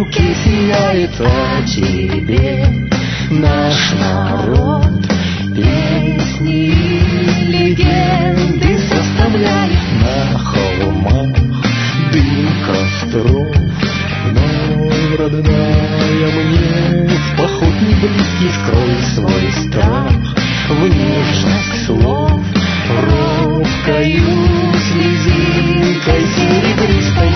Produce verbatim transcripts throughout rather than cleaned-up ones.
руки сияет о тебе. Наш народ песни и легенды составляет. На холмах дым костров, но, родная, мне в поход не близкий. Скрой свой страх в нежность слов, робкою слезинкой серебристой.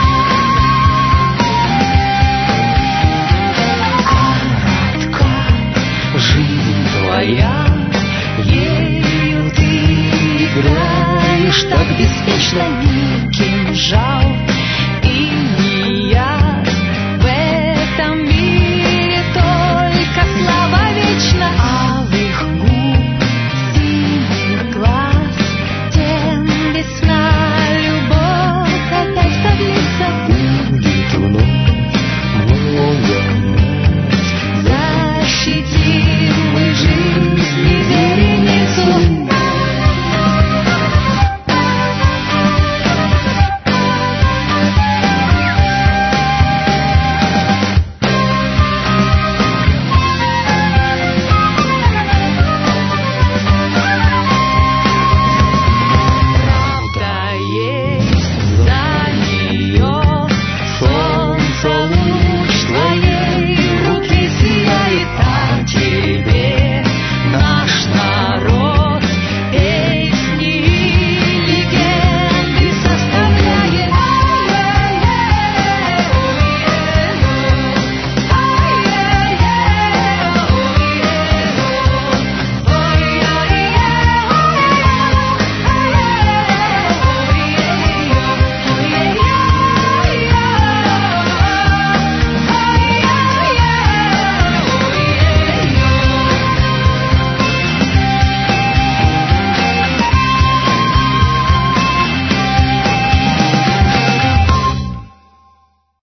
Коротка жизнь твоя, ею ты играешь так беспечно. Ни кинжал и не я, в этом мире только слава вечна. Алых губ, синих глаз, тем весна, любовь опять продлится. Будет вновь